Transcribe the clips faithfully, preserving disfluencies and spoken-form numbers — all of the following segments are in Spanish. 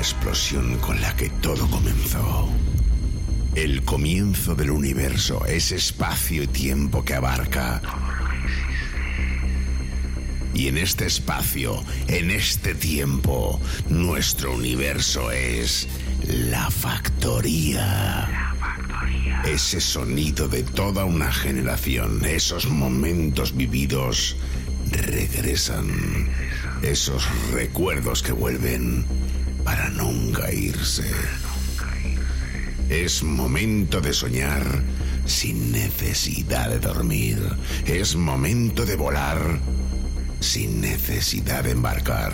explosión con la que todo comenzó. El comienzo del universo es espacio y tiempo que abarca. Y en este espacio, en este tiempo, nuestro universo es la factoría. La factoría. Ese sonido de toda una generación, esos momentos vividos regresan. Esos recuerdos que vuelven para nunca irse. Es momento de soñar sin necesidad de dormir. Es momento de volar sin necesidad de embarcar.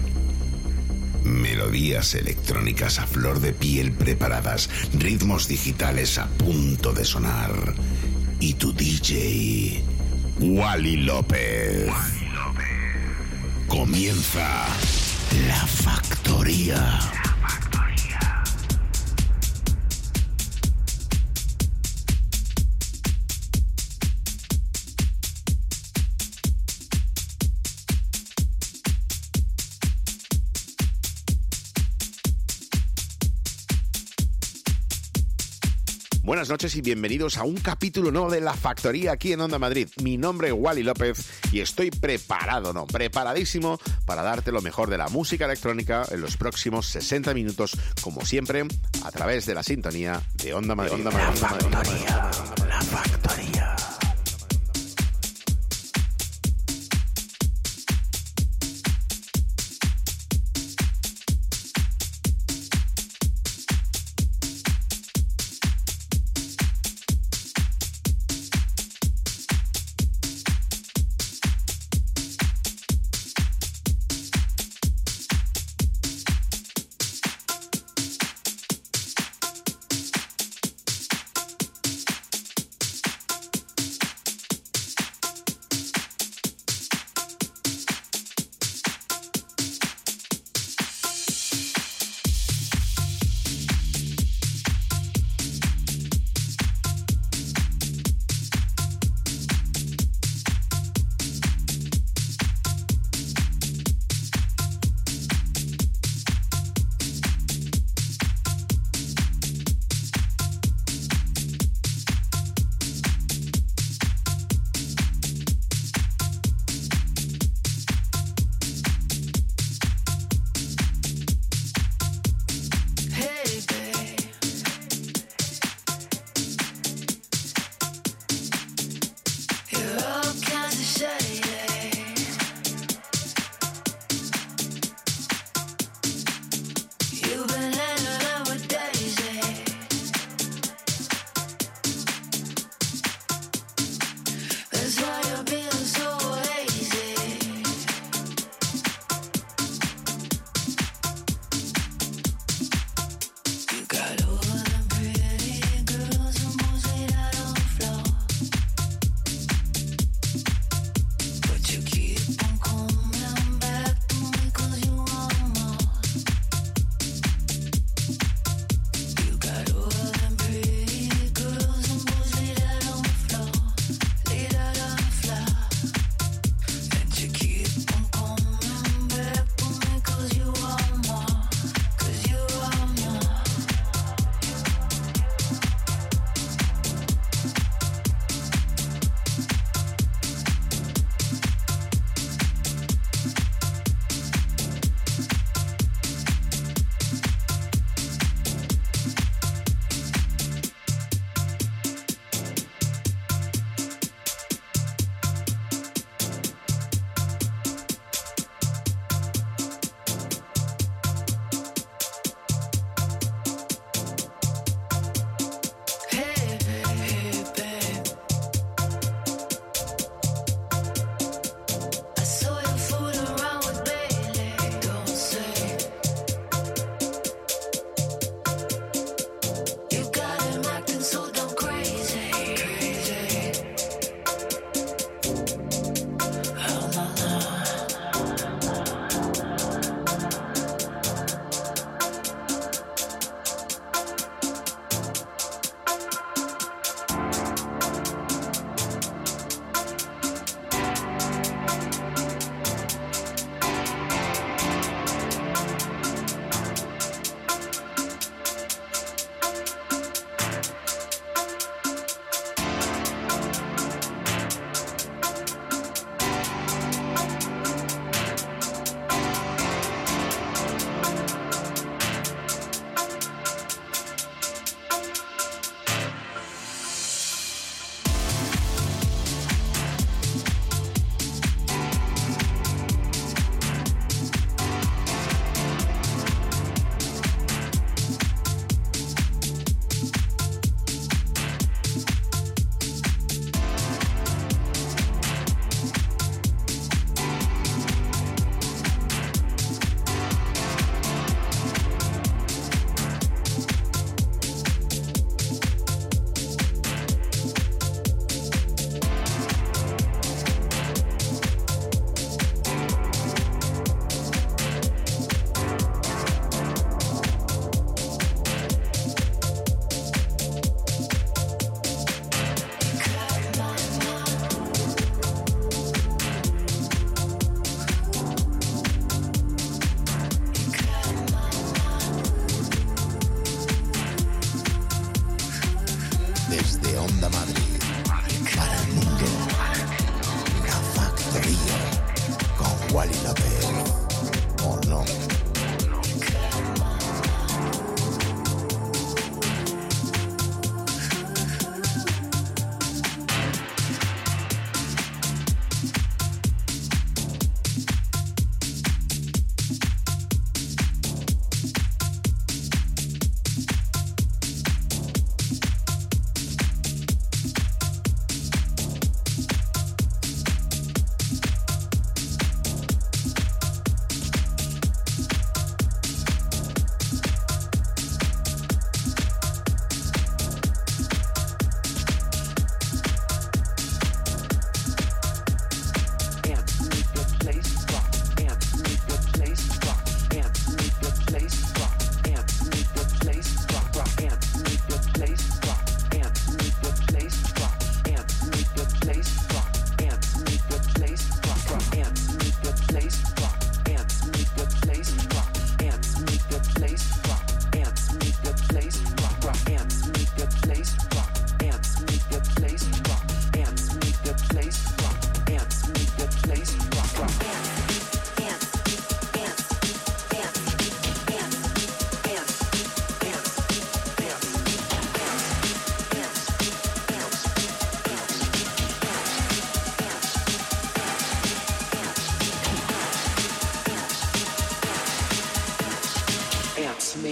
Melodías electrónicas a flor de piel preparadas, ritmos digitales a punto de sonar. Y tu D J, Wally López. Wally López. Comienza La Factoría. Buenas noches y bienvenidos a un capítulo nuevo de La Factoría aquí en Onda Madrid. Mi nombre es Wally López y estoy preparado, no, preparadísimo para darte lo mejor de la música electrónica en los próximos sesenta minutos, como siempre, a través de la sintonía de Onda Madrid. Onda Madrid, La Factoría, La Factoría.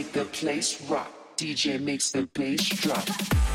make the place rock. D J makes the bass drop.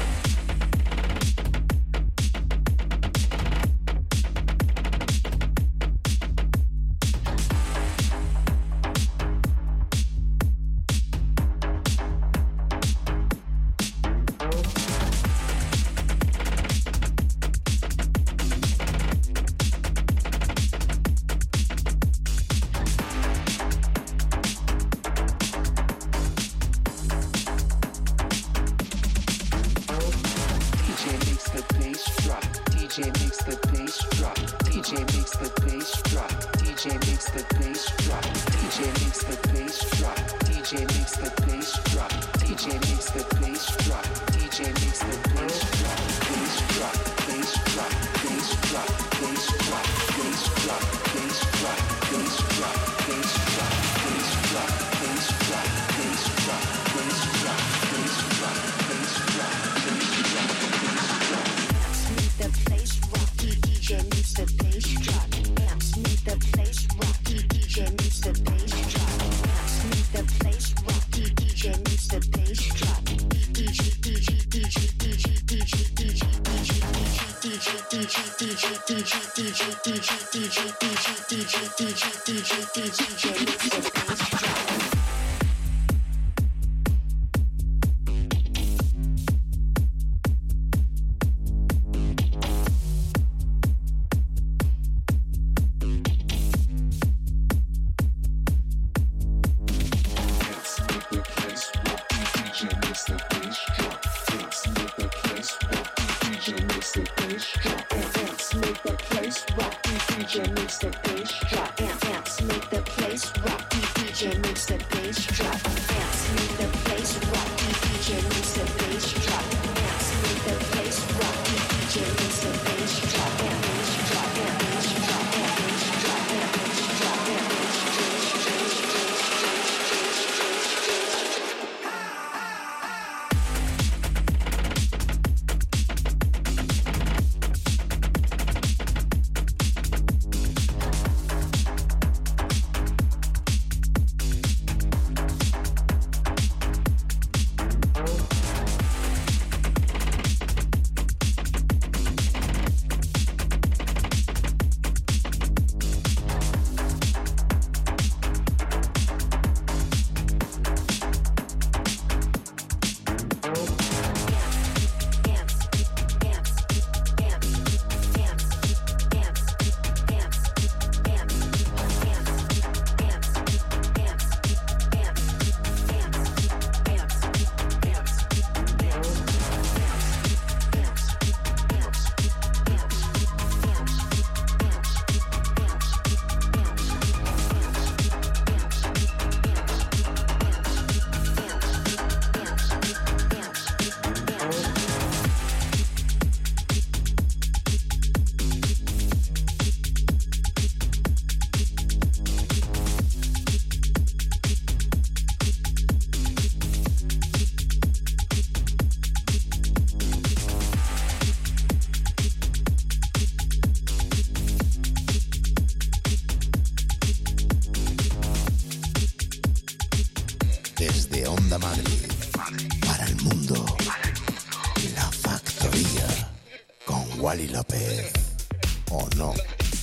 Wally López, ¿o no?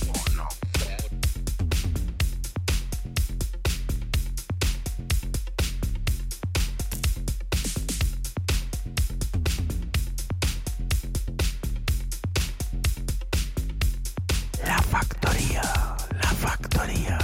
La Factoría, La Factoría.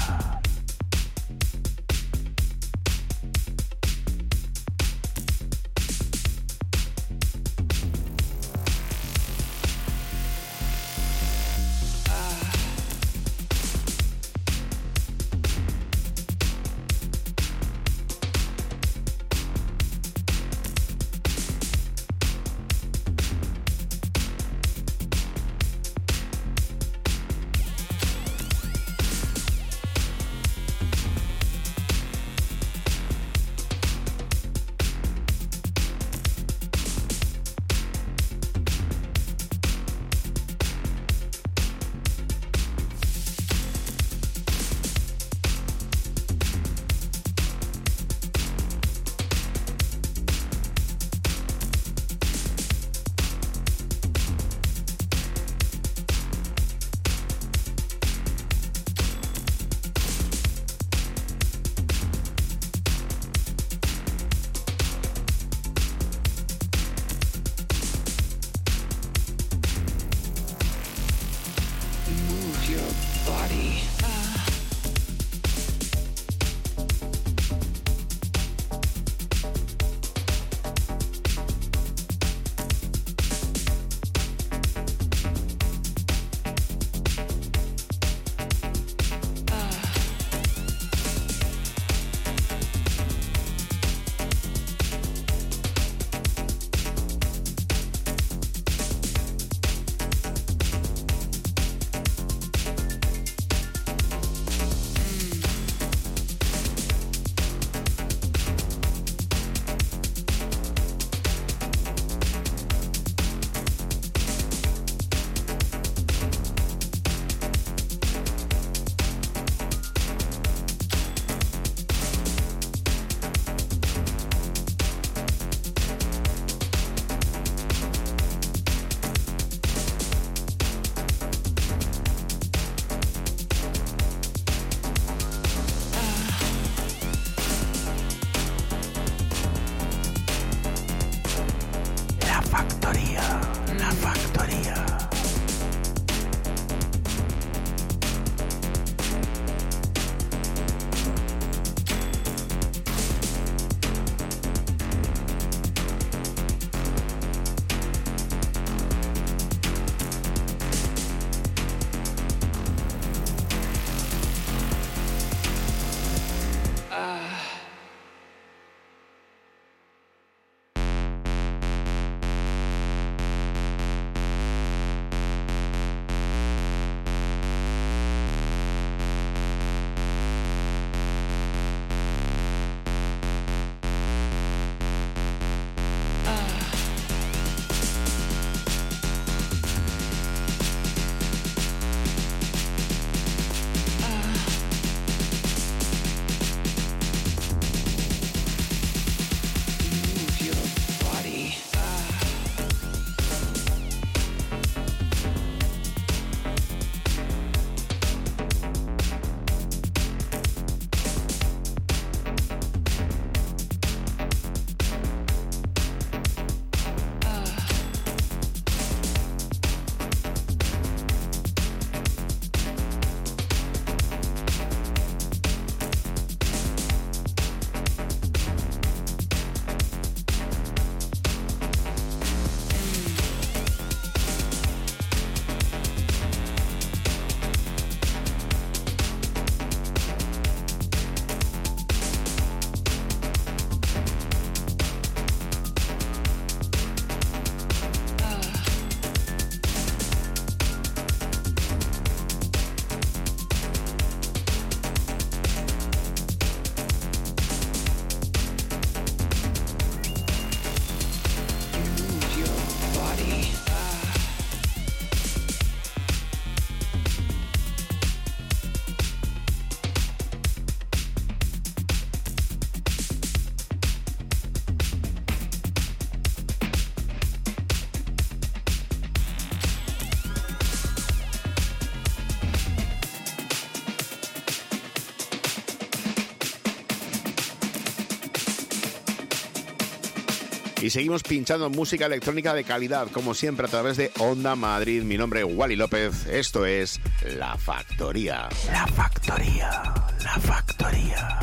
Y seguimos pinchando música electrónica de calidad, como siempre, a través de Onda Madrid. Mi nombre es Wally López. Esto es La Factoría. La Factoría. La Factoría.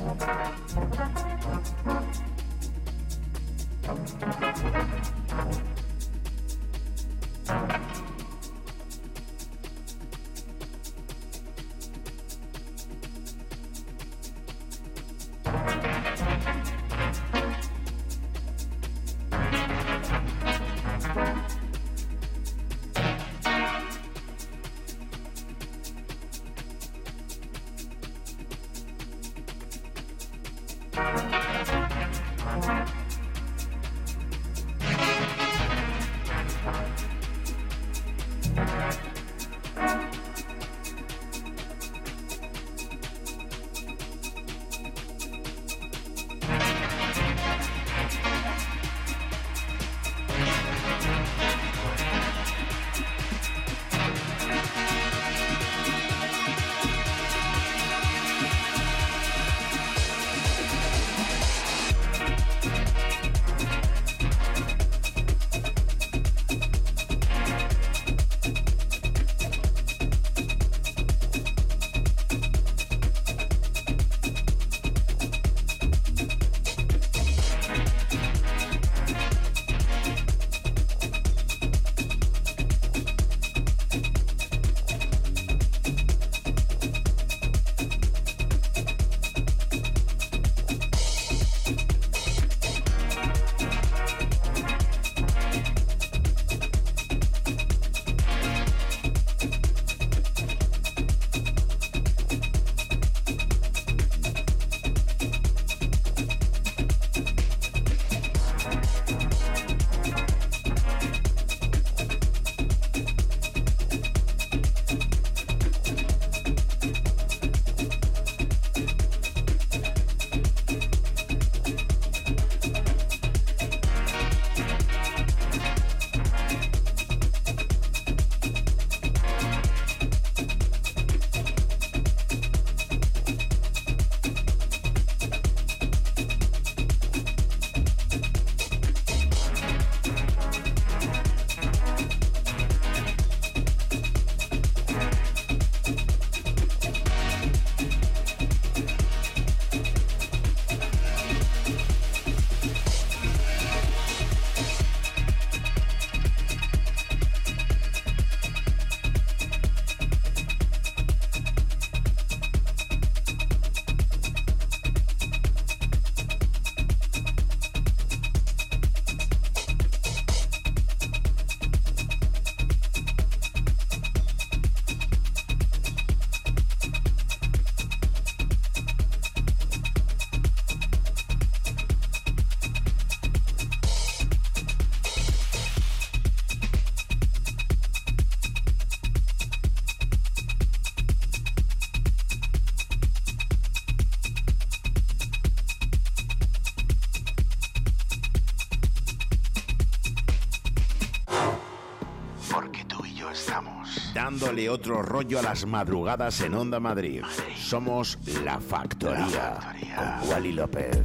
Dándole otro rollo a las madrugadas en Onda Madrid. Somos La Factoría, La Factoría. Con Wally López.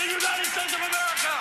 the United States of America.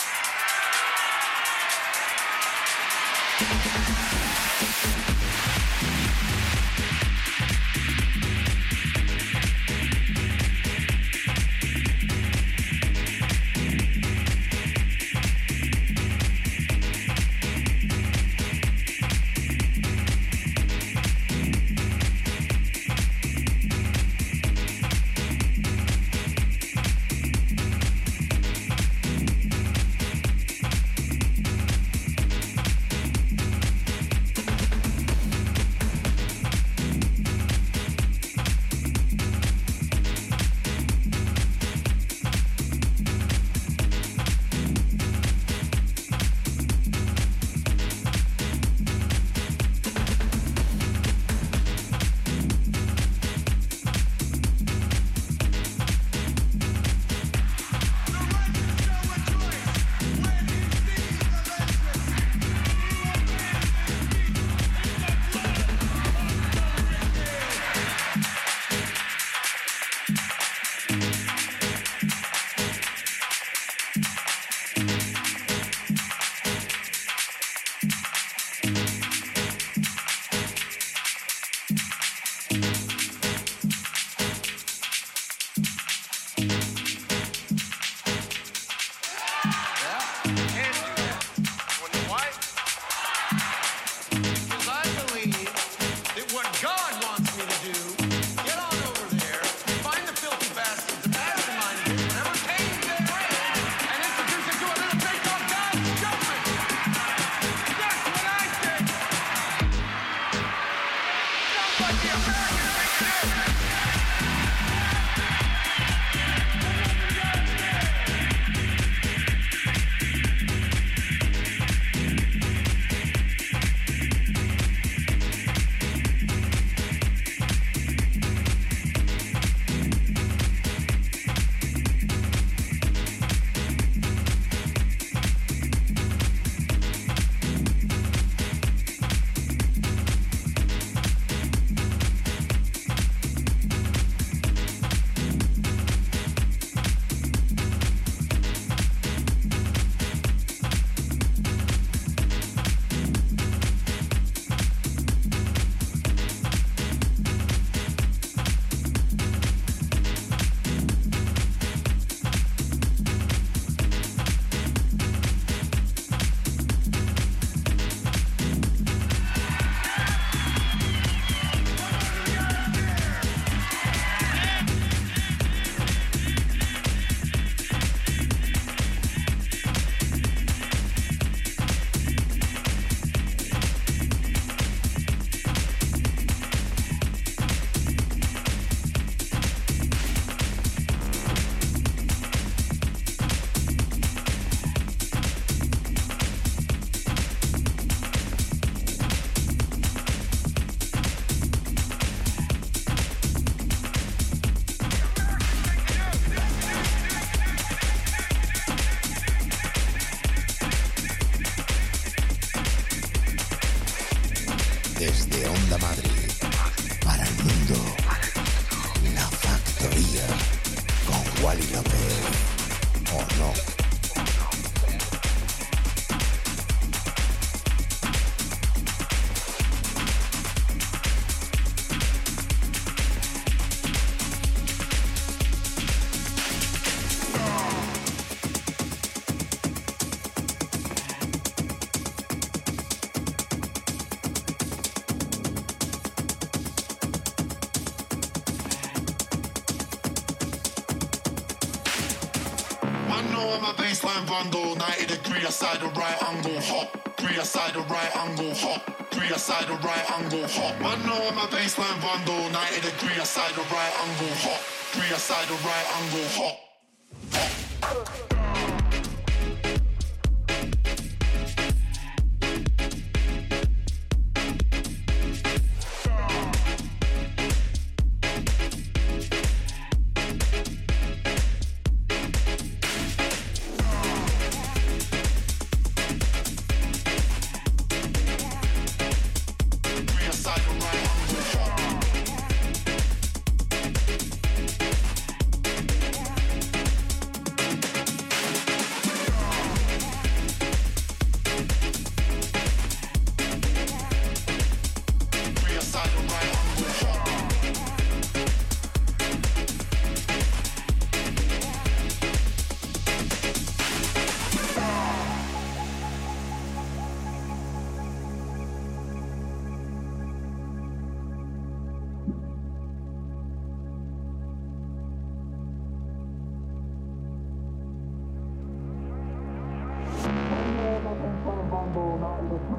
Desde Onda Madrid, para el mundo, La Factoría, con Wally López, ¿o no? ninety degree aside the right angle hop, three aside the right angle hop, three aside the right angle hop. Man know I'm a baseline bundle, ninety degree aside the right angle hop, three aside the right angle hop.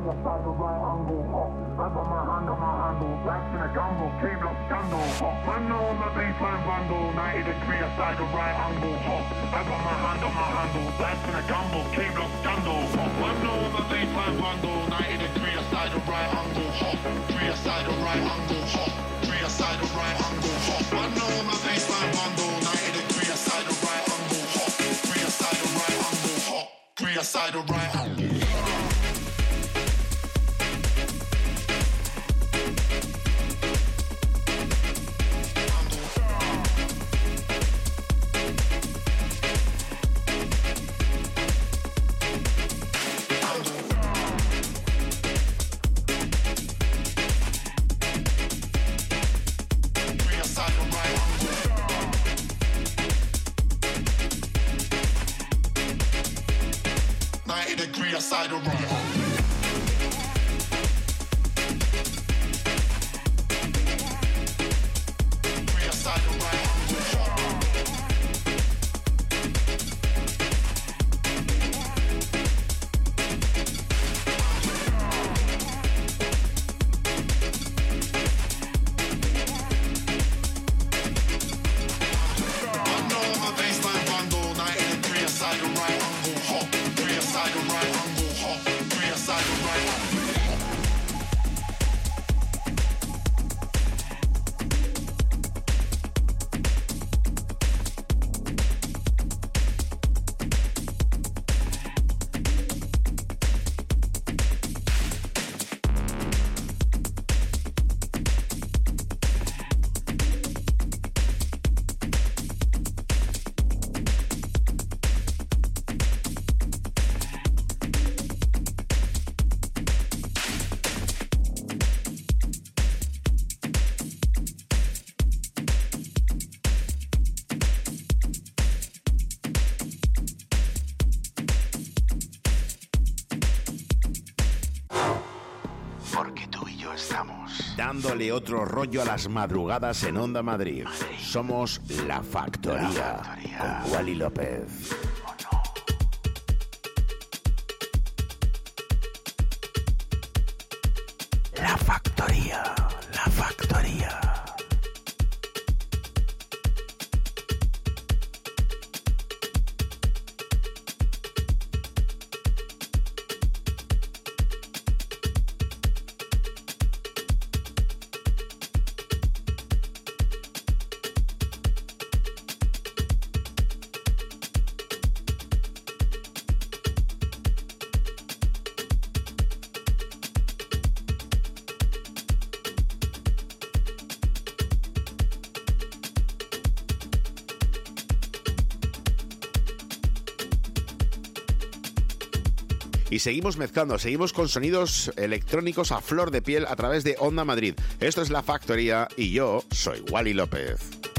Korea side of right angle hot. I got my hand on my handle, blacks in a jungle, came up scandal hot. Man know my baseline bundle, ninety degree side of right angle hot. I got my hand on my handle, blacks in a jungle, came up scandal hot. Man know my baseline bundle, ninety degree side of right angle hot. Korea side of right angle hot. Korea side of right angle hot. Man know my baseline bundle, ninety degree side of right angle hot. Korea side of right angle hot. Korea side of right angle. Side of right. Dándole otro rollo a las madrugadas en Onda Madrid. Madrid. Somos La Factoría, La Factoría. Con Wally López. La Factoría, La Factoría. Y seguimos mezclando, seguimos con sonidos electrónicos a flor de piel a través de Onda Madrid. Esto es La Factoría y yo soy Wally López.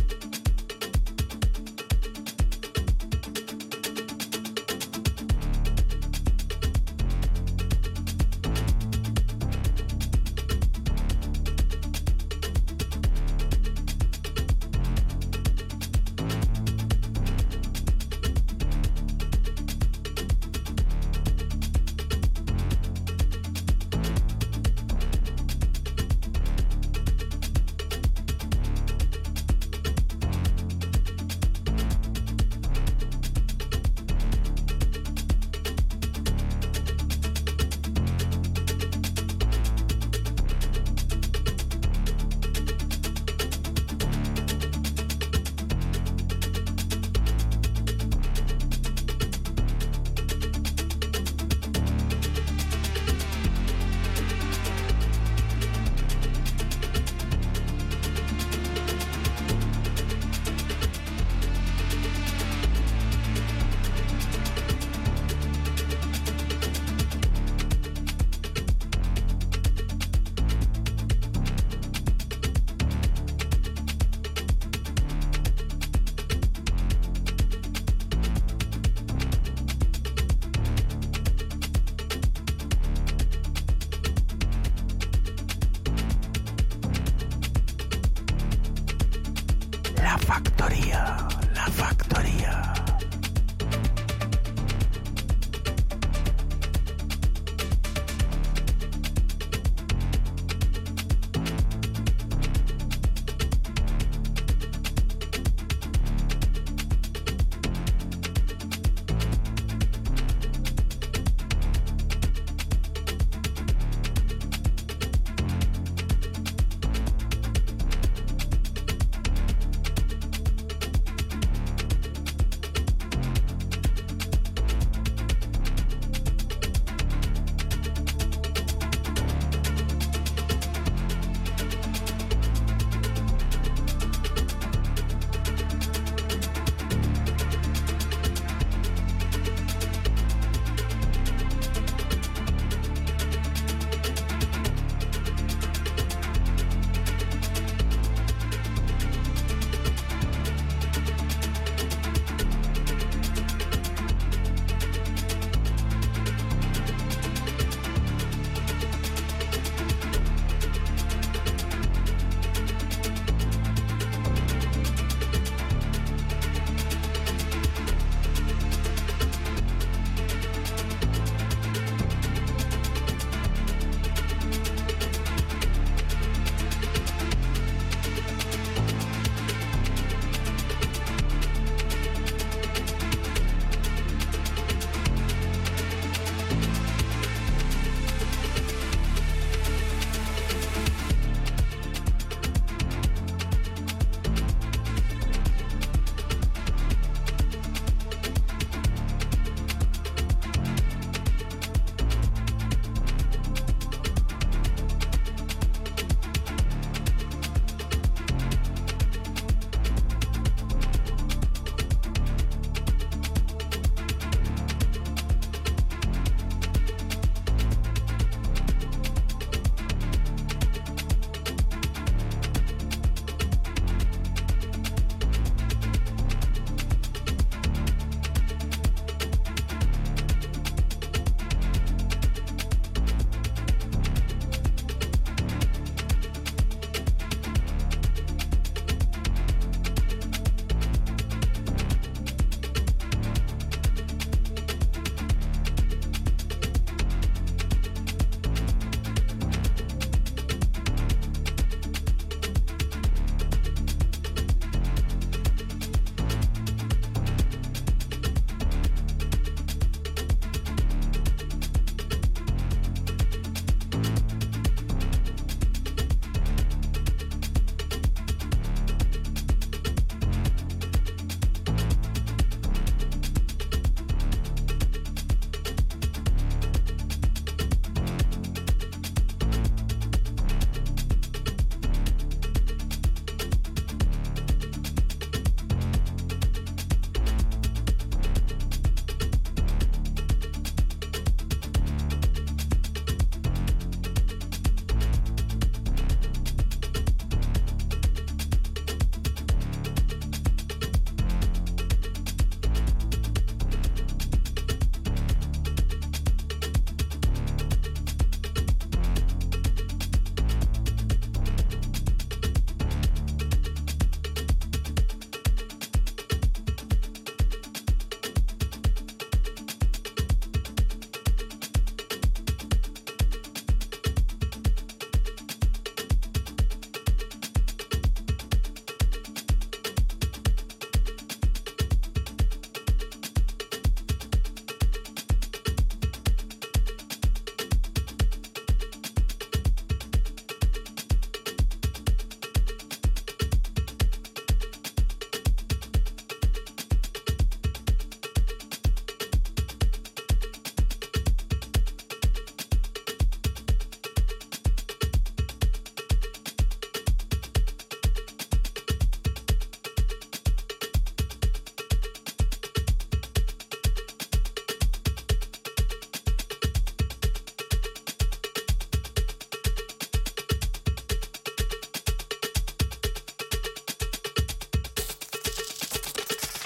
Factoría, La Factoría.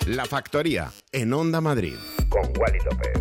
La Factoría, en Onda Madrid, con Wally López.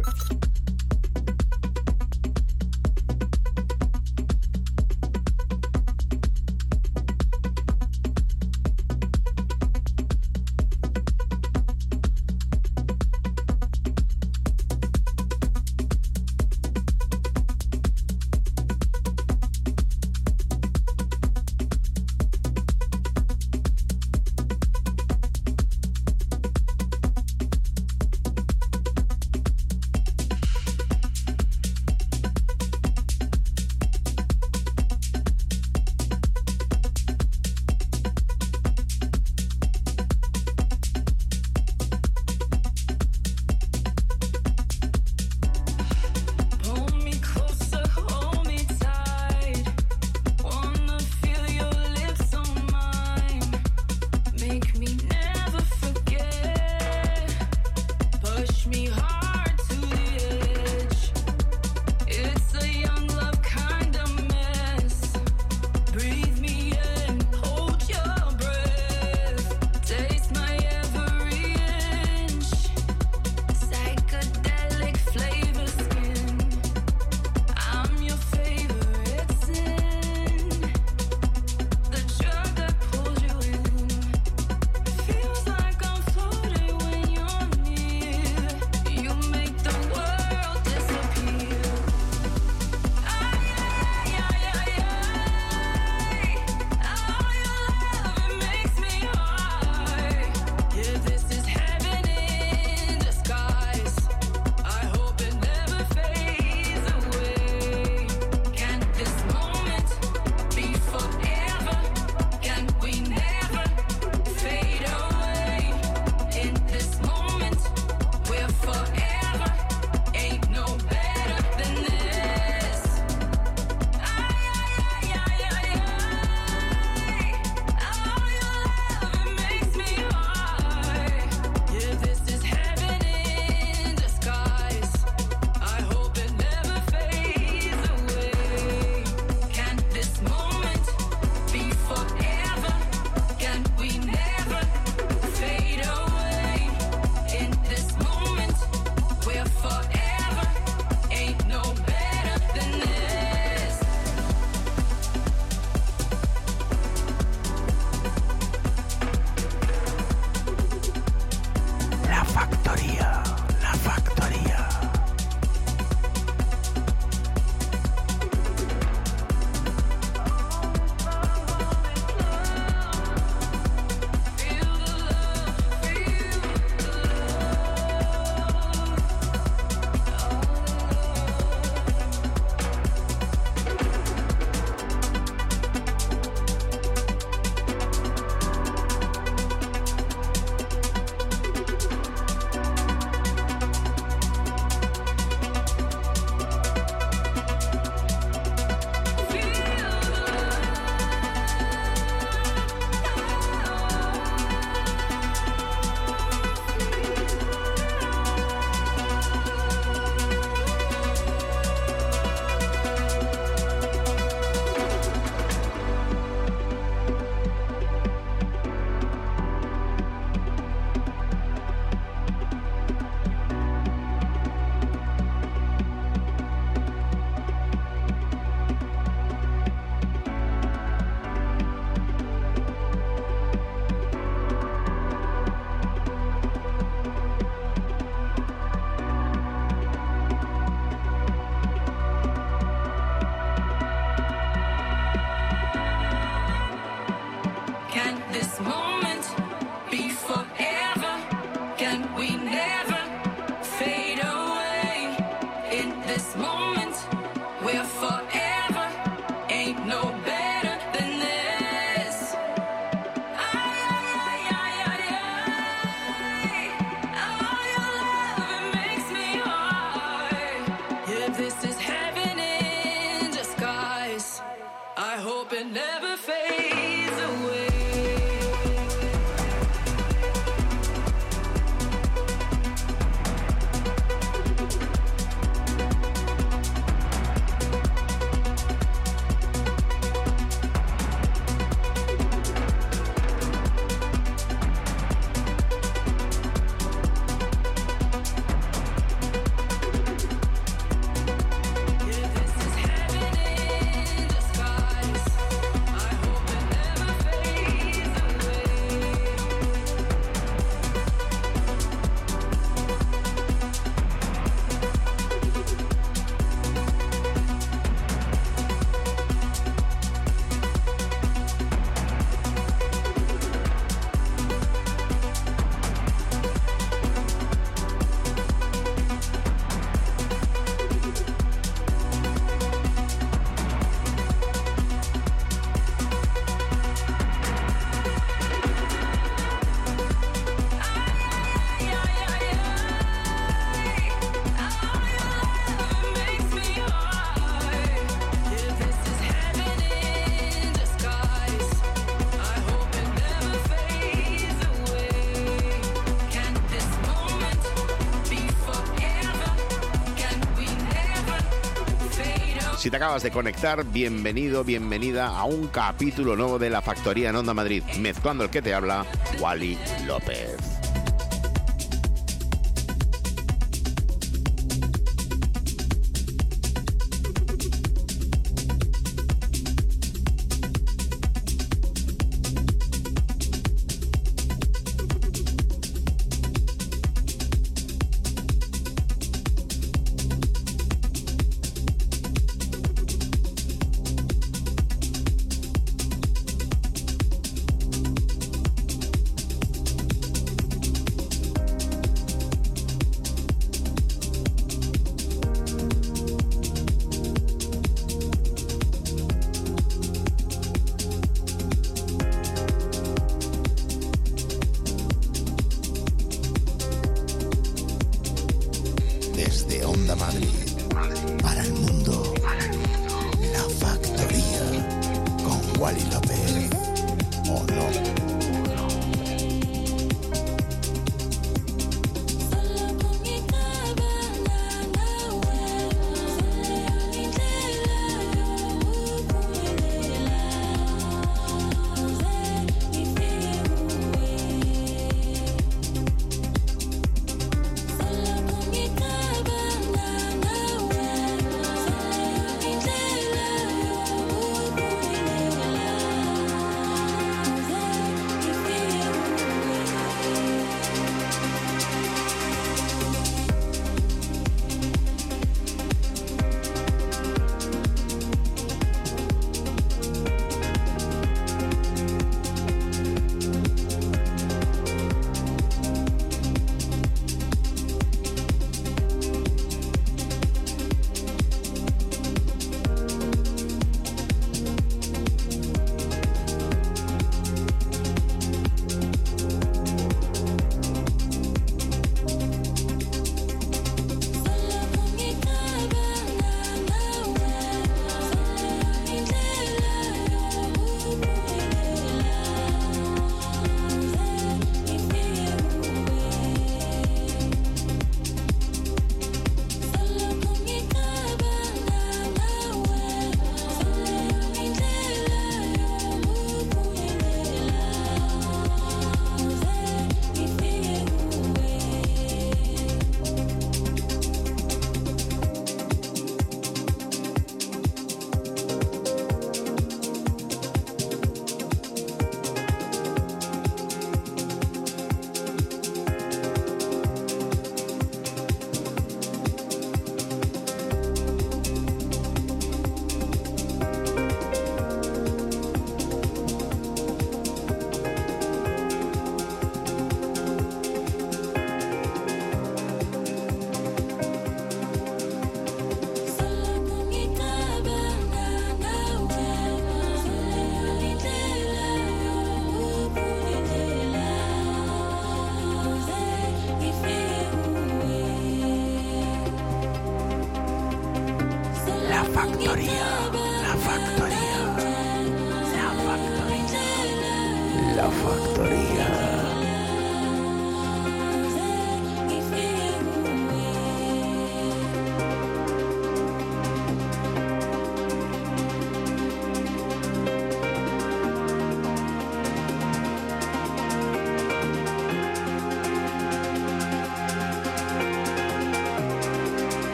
Si te acabas de conectar, bienvenido, bienvenida a un capítulo nuevo de La Factoría en Onda Madrid, mezclando el que te habla, Wally López.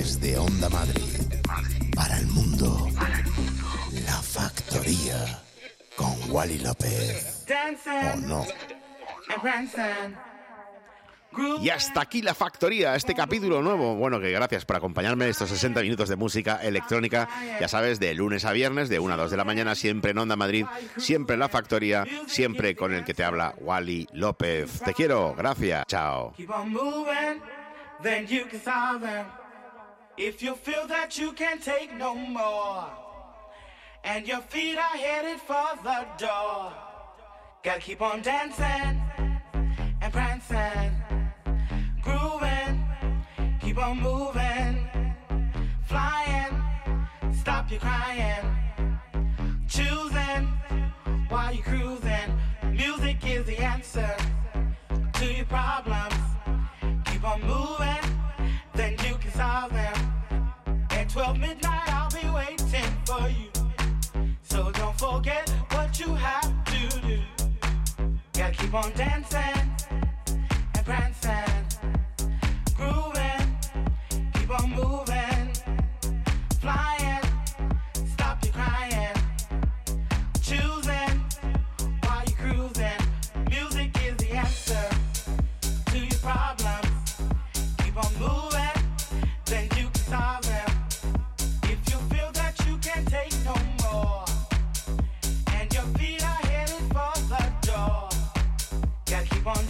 Desde Onda Madrid, para el mundo, La Factoría, con Wally López. ¿O no? Y hasta aquí La Factoría, este capítulo nuevo. Bueno, que gracias por acompañarme en estos sesenta minutos de música electrónica. Ya sabes, de lunes a viernes, de una a dos de la mañana, siempre en Onda Madrid, siempre en La Factoría, siempre con el que te habla Wally López. Te quiero, gracias, chao. Then you can solve them. If you feel that you can't take no more, and your feet are headed for the door, gotta keep on dancing and prancing, grooving, keep on moving, flying, stop your crying, choosing while you're cruising. Music is the answer to your problems. Keep on moving, then you can solve them. At twelve midnight I'll be waiting for you. So don't forget what you have to do. Gotta keep on dancing and prancing, grooving, keep on moving, flying, stop your crying, choosing while you're cruising. Music is the answer to your problems. Keep on moving, then you can solve them. If you feel that you can't take no more, and your feet are headed for the door, gotta keep on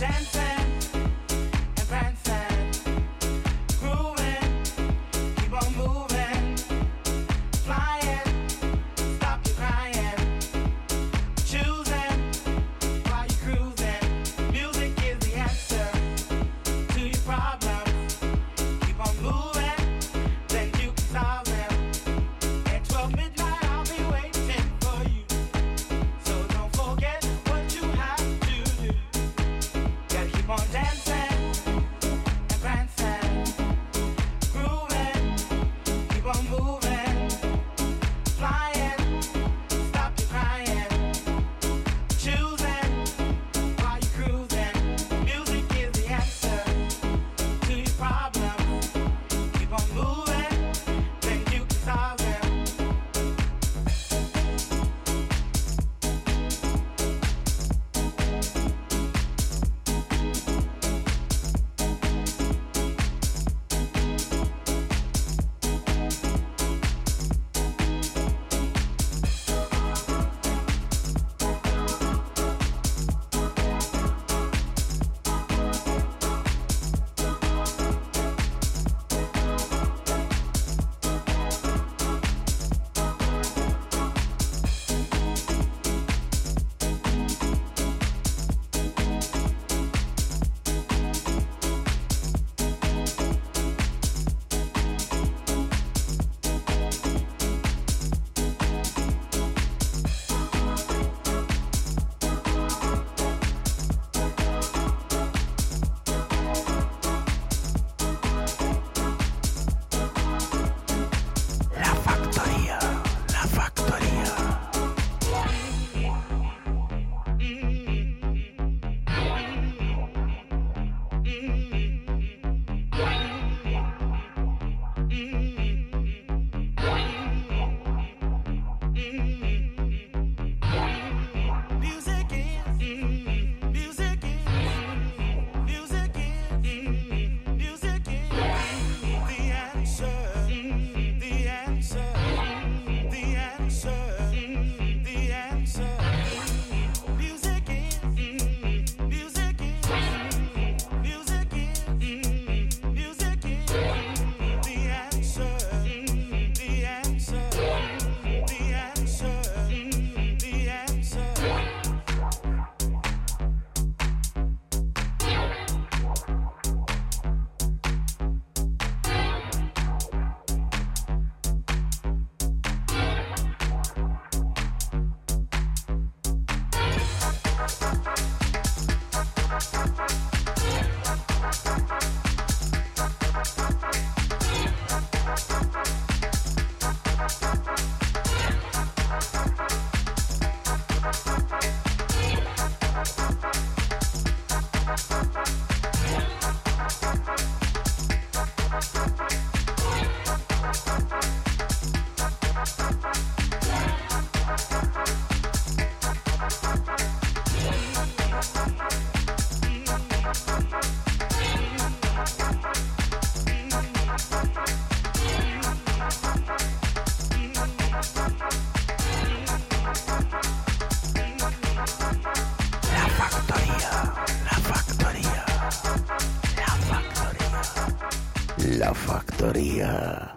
La Factoría.